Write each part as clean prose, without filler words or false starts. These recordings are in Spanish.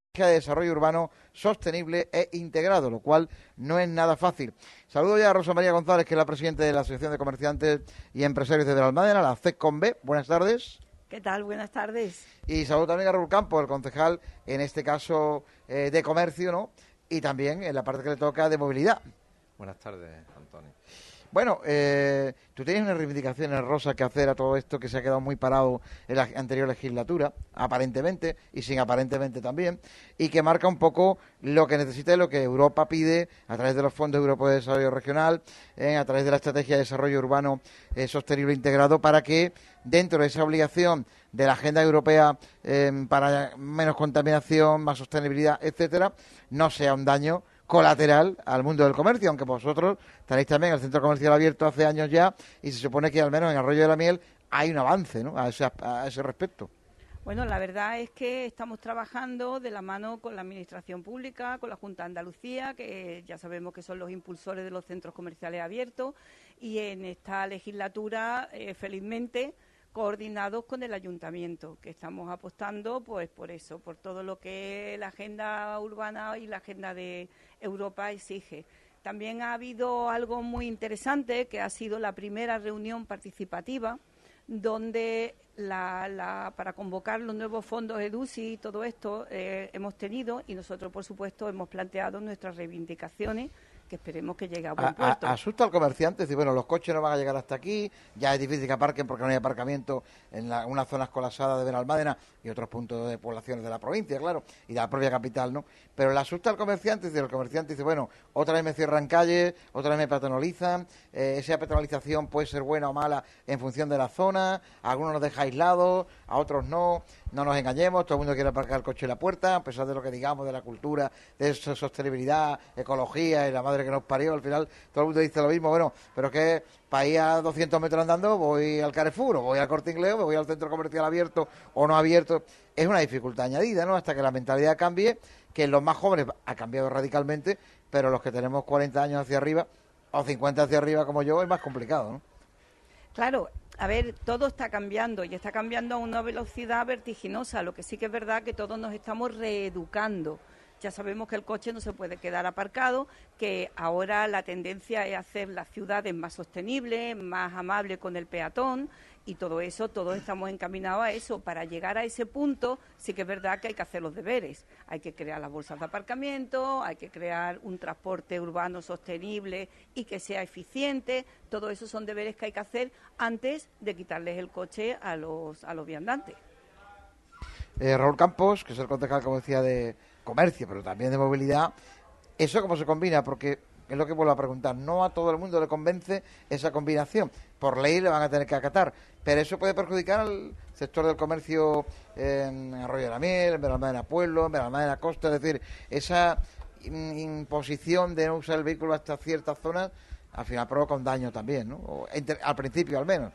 de desarrollo urbano sostenible e integrado, lo cual no es nada fácil. Saludo ya a Rosa María González, que es la presidenta de la Asociación de Comerciantes y Empresarios de Benalmádena, la CECOMB. Buenas tardes. ¿Qué tal? Buenas tardes. Y saludo también a Raúl Campos, el concejal, en este caso de comercio, ¿no? Y también en la parte que le toca de movilidad. Buenas tardes, Antonio. Bueno, tú tienes unas reivindicaciones, Rosa, que hacer a todo esto que se ha quedado muy parado en la anterior legislatura, aparentemente, y sin aparentemente también, y que marca un poco lo que necesita y lo que Europa pide a través de los fondos europeos de desarrollo regional, a través de la estrategia de desarrollo urbano sostenible integrado, para que dentro de esa obligación de la agenda europea para menos contaminación, más sostenibilidad, etcétera, no sea un daño colateral al mundo del comercio, aunque vosotros tenéis también el centro comercial abierto hace años ya y se supone que al menos en Arroyo de la Miel hay un avance, ¿no?, a ese respecto. Bueno, la verdad es que estamos trabajando de la mano con la Administración Pública, con la Junta de Andalucía, que ya sabemos que son los impulsores de los centros comerciales abiertos, y en esta legislatura, felizmente, coordinados con el Ayuntamiento, que estamos apostando pues por eso, por todo lo que la agenda urbana y la agenda de Europa exige. También ha habido algo muy interesante, que ha sido la primera reunión participativa, donde para convocar los nuevos fondos EDUSI y todo esto hemos tenido, y nosotros, por supuesto, hemos planteado nuestras reivindicaciones, que esperemos que llegue a buen puerto. Asusta al comerciante, decir, bueno, los coches no van a llegar hasta aquí, ya es difícil que aparquen porque no hay aparcamiento en unas zonas colapsadas de Benalmádena y otros puntos de poblaciones de la provincia, claro, y de la propia capital, ¿no? Pero le asusta al comerciante, es decir, el comerciante dice, bueno, otra vez me cierran calles, otra vez me peatonalizan, esa peatonalización puede ser buena o mala en función de la zona, a algunos nos deja aislados, a otros no nos engañemos, todo el mundo quiere aparcar el coche en la puerta, a pesar de lo que digamos de la cultura, de sostenibilidad, ecología y la madre que nos parió, al final todo el mundo dice lo mismo, bueno, pero que para ir a 200 metros andando voy al Carrefour, o voy al Corte Inglés, o voy al centro comercial abierto o no abierto, es una dificultad añadida, ¿no?, hasta que la mentalidad cambie, que en los más jóvenes ha cambiado radicalmente, pero los que tenemos 40 años hacia arriba, o 50 hacia arriba como yo, es más complicado, ¿no? Claro, a ver, todo está cambiando y está cambiando a una velocidad vertiginosa. Lo que sí que es verdad que todos nos estamos reeducando. Ya sabemos que el coche no se puede quedar aparcado, que ahora la tendencia es hacer las ciudades más sostenibles, más amables con el peatón, y todo eso, todos estamos encaminados a eso. Para llegar a ese punto, sí que es verdad que hay que hacer los deberes. Hay que crear las bolsas de aparcamiento, hay que crear un transporte urbano sostenible y que sea eficiente. Todo eso son deberes que hay que hacer antes de quitarles el coche a los viandantes. Raúl Campos, que es el concejal, como decía, de comercio, pero también de movilidad, ¿eso cómo se combina? Porque es lo que vuelvo a preguntar, no a todo el mundo le convence esa combinación, por ley le van a tener que acatar, pero eso puede perjudicar al sector del comercio en Arroyo de la Miel, en Benalmádena Pueblo, en Benalmádena Costa, es decir, esa imposición de no usar el vehículo hasta ciertas zonas, al final provoca un daño también, ¿no? Al principio al menos.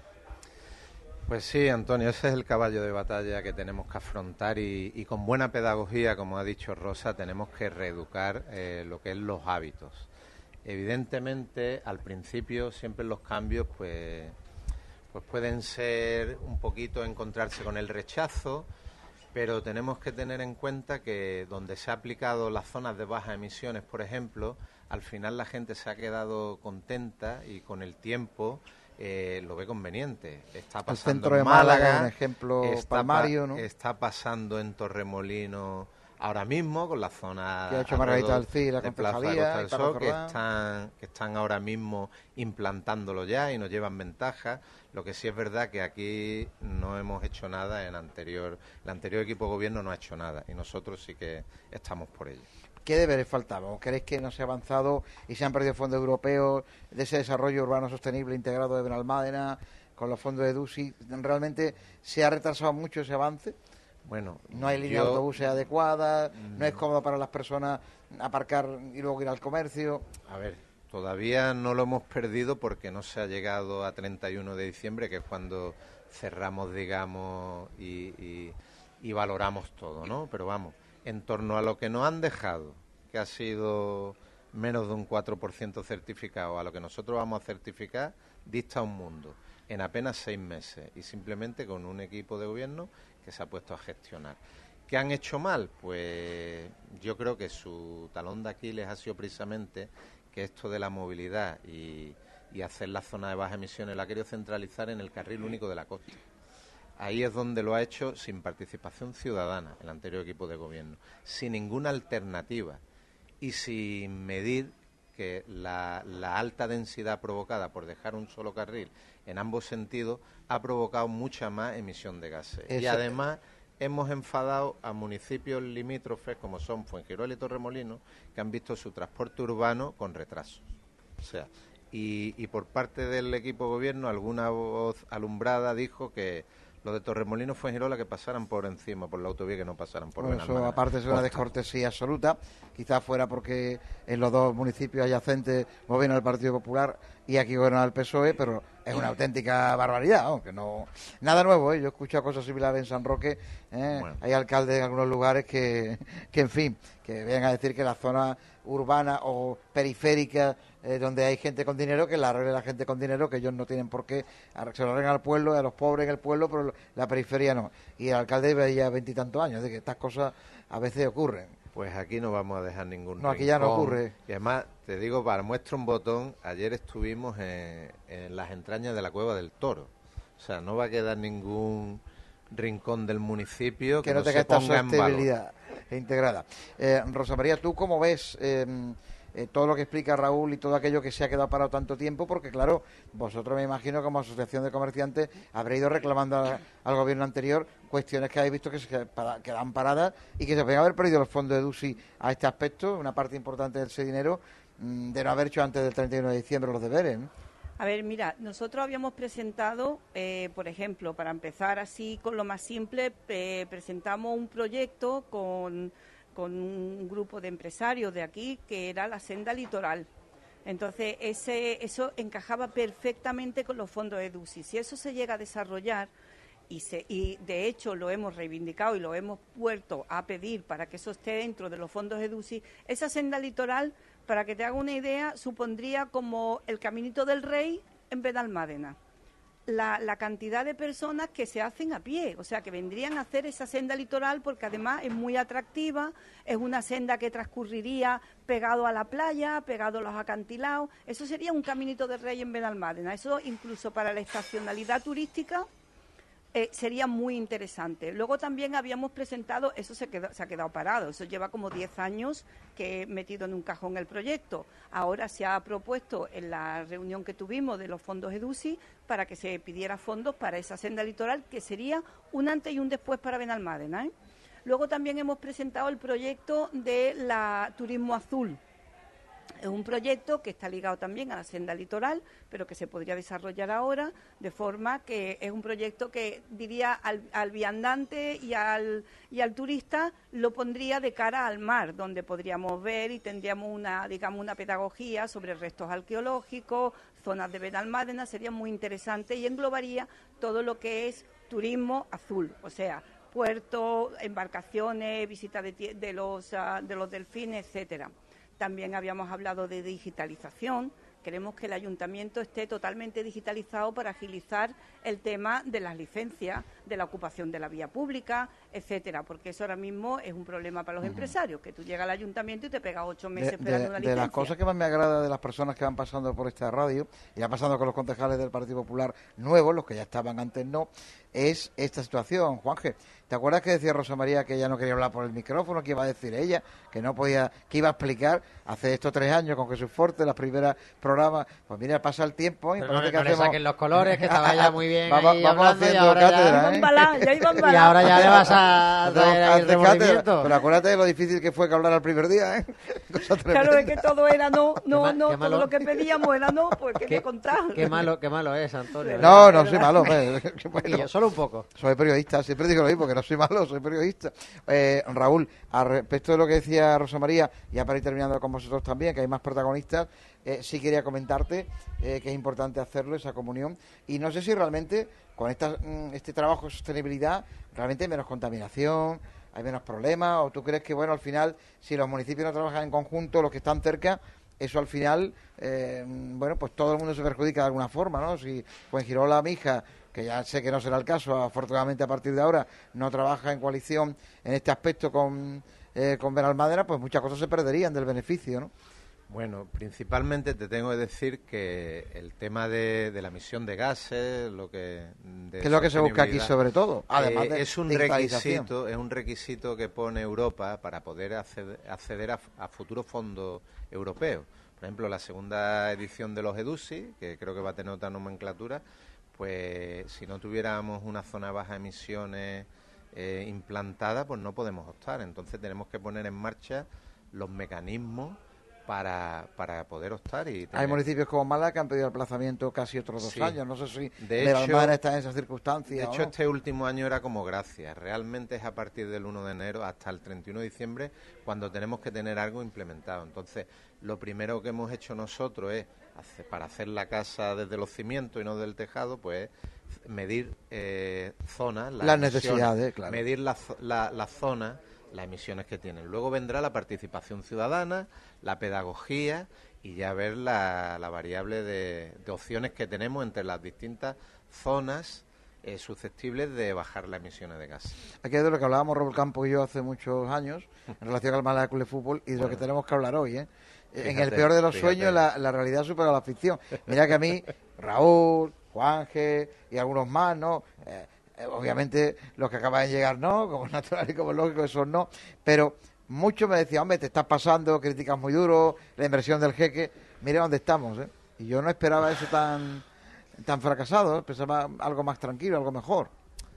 Pues sí, Antonio, ese es el caballo de batalla que tenemos que afrontar y con buena pedagogía, como ha dicho Rosa, tenemos que reeducar lo que es los hábitos. Evidentemente, al principio, siempre los cambios pues pueden ser un poquito encontrarse con el rechazo, pero tenemos que tener en cuenta que donde se ha aplicado las zonas de bajas emisiones, por ejemplo, al final la gente se ha quedado contenta y con el tiempo lo ve conveniente. Está pasando el centro de en Málaga, Málaga, un ejemplo palmario, ¿no? Está pasando en Torremolinos ahora mismo, con la zona que ha hecho Margarita Alcí, la de Plaza de concejalía, Costa del Sol, que están ahora mismo implantándolo ya y nos llevan ventaja. Lo que sí es verdad que aquí no hemos hecho nada el anterior equipo de gobierno no ha hecho nada y nosotros sí que estamos por ello. ¿Qué deberes faltaban? ¿O creéis que no se ha avanzado y se han perdido fondos europeos de ese desarrollo urbano sostenible integrado de Benalmádena con los fondos de EDUSI? ¿Realmente se ha retrasado mucho ese avance? Bueno, no hay línea de autobuses adecuada, no es cómodo para las personas aparcar y luego ir al comercio. A ver, todavía no lo hemos perdido porque no se ha llegado a 31 de diciembre, que es cuando cerramos, digamos, y valoramos todo, ¿no? Pero vamos, en torno a lo que nos han dejado, que ha sido menos de un 4% certificado, a lo que nosotros vamos a certificar, dista un mundo, en apenas 6 meses, y simplemente con un equipo de gobierno que se ha puesto a gestionar. ¿Qué han hecho mal? Pues yo creo que su talón de Aquiles ha sido precisamente que esto de la movilidad y hacer la zona de bajas emisiones la ha querido centralizar en el carril único de la costa. Ahí es donde lo ha hecho sin participación ciudadana, el anterior equipo de gobierno, sin ninguna alternativa y sin medir que la alta densidad provocada por dejar un solo carril en ambos sentidos ha provocado mucha más emisión de gases. Y además hemos enfadado a municipios limítrofes como son Fuengirola y Torremolinos, que han visto su transporte urbano con retrasos. O sea, y por parte del equipo de gobierno alguna voz alumbrada dijo que los de Torremolinos, Fuengirola, que pasaran por encima, por la autovía, que no pasaran por Benalmádena. Eso, aparte, es una descortesía absoluta. Quizás fuera porque en los dos municipios adyacentes gobierna el Partido Popular y aquí gobierna el PSOE, pero es una auténtica barbaridad, aunque no... Nada nuevo, ¿eh? Yo he escuchado cosas similares en San Roque. Bueno. Hay alcaldes en algunos lugares que, en fin, que vengan a decir que la zona urbana o periférica donde hay gente con dinero, que la arregle la gente con dinero, que ellos no tienen por qué, se lo arreglan al pueblo, a los pobres en el pueblo, pero la periferia no. Y el alcalde lleva ya 20 y tantos años, de que estas cosas a veces ocurren. Pues aquí no vamos a dejar ningún rincón. Aquí ya no ocurre. Y además, te digo, para muestra un botón, ayer estuvimos en las entrañas de la Cueva del Toro. O sea, no va a quedar ningún rincón del municipio que no tenga esta sostenibilidad integrada. Rosa María, ¿tú cómo ves todo lo que explica Raúl y todo aquello que se ha quedado parado tanto tiempo? Porque claro, vosotros me imagino como asociación de comerciantes habréis ido reclamando al gobierno anterior cuestiones que habéis visto que se quedan paradas y que se pueden haber perdido los fondos de DUSI a este aspecto, una parte importante de ese dinero, de no haber hecho antes del 31 de diciembre los deberes, ¿no? A ver, mira, nosotros habíamos presentado, por ejemplo, para empezar así con lo más simple, presentamos un proyecto con un grupo de empresarios de aquí, que era la senda litoral. Entonces, eso encajaba perfectamente con los fondos de DUSI. Si eso se llega a desarrollar, y de hecho lo hemos reivindicado y lo hemos vuelto a pedir para que eso esté dentro de los fondos de DUSI, esa senda litoral, para que te haga una idea, supondría como el Caminito del Rey en Benalmádena. La cantidad de personas que se hacen a pie, o sea, que vendrían a hacer esa senda litoral, porque además es muy atractiva, es una senda que transcurriría pegado a la playa, pegado a los acantilados. Eso sería un Caminito del Rey en Benalmádena. Eso incluso para la estacionalidad turística sería muy interesante. Luego también habíamos presentado, eso se ha quedado parado, eso lleva como 10 años que he metido en un cajón el proyecto. Ahora se ha propuesto en la reunión que tuvimos de los fondos EDUSI para que se pidiera fondos para esa senda litoral, que sería un antes y un después para Benalmádena, ¿eh? Luego también hemos presentado el proyecto de la Turismo Azul. Es un proyecto que está ligado también a la senda litoral, pero que se podría desarrollar ahora, de forma que es un proyecto que diría al viandante y al turista lo pondría de cara al mar, donde podríamos ver y tendríamos una pedagogía sobre restos arqueológicos, zonas de Benalmádena. Sería muy interesante y englobaría todo lo que es turismo azul, o sea, puertos, embarcaciones, visitas de los delfines, etcétera. También habíamos hablado de digitalización. Queremos que el ayuntamiento esté totalmente digitalizado para agilizar el tema de las licencias, de la ocupación de la vía pública, etcétera, porque eso ahora mismo es un problema para los empresarios, que tú llegas al ayuntamiento y te pegas 8 meses esperando una licencia. De las cosas que más me agrada de las personas que van pasando por esta radio, y van pasando con los concejales del Partido Popular nuevos, los que ya estaban antes no, es esta situación, Juanje. ¿Te acuerdas que decía Rosa María que ella no quería hablar por el micrófono, que iba a decir ella, que no podía, que iba a explicar hace estos 3 años con Jesús Forte, las primeras programas? Pues mira, pasa el tiempo y parece que hacemos... le saquen los colores, que estaba ya muy bien vamos haciendo cátedra, y ahora ya le vas a traer ahí el remordimiento. Pero acuérdate de lo difícil que fue que hablar al primer día, ¿eh? Claro, es que todo era no, todo lo que pedíamos era no, pues que me contaron. Qué malo es, Antonio. No soy malo. Bueno, yo solo un poco. Soy periodista, siempre digo lo mismo, que no soy malo, soy periodista. Raúl, al respecto de lo que decía Rosa María, ya para ir terminando con vosotros también, que hay más protagonistas, sí quería comentarte que es importante hacerlo, esa comunión, y no sé si realmente con este trabajo de sostenibilidad realmente hay menos contaminación, hay menos problemas, o tú crees que, bueno, al final, si los municipios no trabajan en conjunto, los que están cerca, eso al final, pues todo el mundo se perjudica de alguna forma, ¿no? Si Fuengirola, Mija que ya sé que no será el caso, afortunadamente a partir de ahora no trabaja en coalición en este aspecto con Benalmádena, pues muchas cosas se perderían del beneficio, ¿no? Bueno, principalmente te tengo que decir que el tema de la emisión de gases, ¿qué es lo que se busca aquí sobre todo? Además de es un requisito que pone Europa para poder acceder a futuros fondos europeos. Por ejemplo, la segunda edición de los EDUSI, que creo que va a tener otra nomenclatura, pues si no tuviéramos una zona de bajas emisiones implantada, pues no podemos optar. Entonces tenemos que poner en marcha los mecanismos para poder optar. Hay municipios como Málaga que han pedido aplazamiento casi otros 2 años. No sé si Benalmádena está en esas circunstancias. De hecho, este último año era como Gracia. Realmente es a partir del 1 de enero hasta el 31 de diciembre cuando tenemos que tener algo implementado. Entonces, lo primero que hemos hecho nosotros es, para hacer la casa desde los cimientos y no del tejado, pues medir zonas, las necesidades, claro. Medir la zona, las emisiones que tienen. Luego vendrá la participación ciudadana, la pedagogía y ya ver la variable de opciones que tenemos entre las distintas zonas susceptibles de bajar las emisiones de gas. Aquí es de lo que hablábamos Robert Campo y yo hace muchos años en relación al Málaga Club de Fútbol y de lo que tenemos que hablar hoy, ¿eh? Fíjate, en el peor de los sueños la realidad supera la ficción. Mira que a mí, Raúl, Juanje y algunos más, ¿no? Obviamente los que acaban de llegar no, como es natural y como es lógico, esos no, pero muchos me decían, hombre, te estás pasando, críticas muy duro, la inversión del jeque, mire dónde estamos, ¿eh? Y yo no esperaba eso tan fracasado, pensaba algo más tranquilo, algo mejor.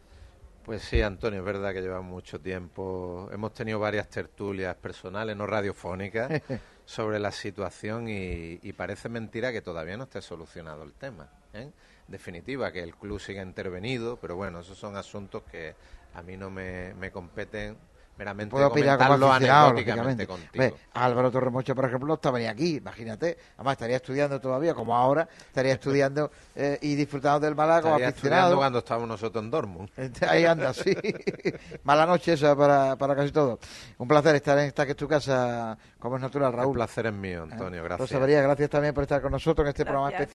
Pues sí, Antonio, es verdad que llevamos mucho tiempo, hemos tenido varias tertulias personales, no radiofónicas, sobre la situación y parece mentira que todavía no esté solucionado el tema, ¿eh? En definitiva, que el club siga intervenido, pero bueno, esos son asuntos que a mí no me competen meramente comentarlo anecdóticamente contigo. Álvaro Torremocha, por ejemplo, no estaba ni aquí, imagínate. Además, estaría estudiando todavía, como ahora, estaría estudiando y disfrutando del Málaga como aficionado. Estudiando cuando estábamos nosotros en Dortmund. Ahí anda, sí. Mala noche esa para casi todo. Un placer estar en esta que es tu casa, como es natural, Raúl. El placer es mío, Antonio, gracias. Rosa María, gracias también por estar con nosotros en este programa especial.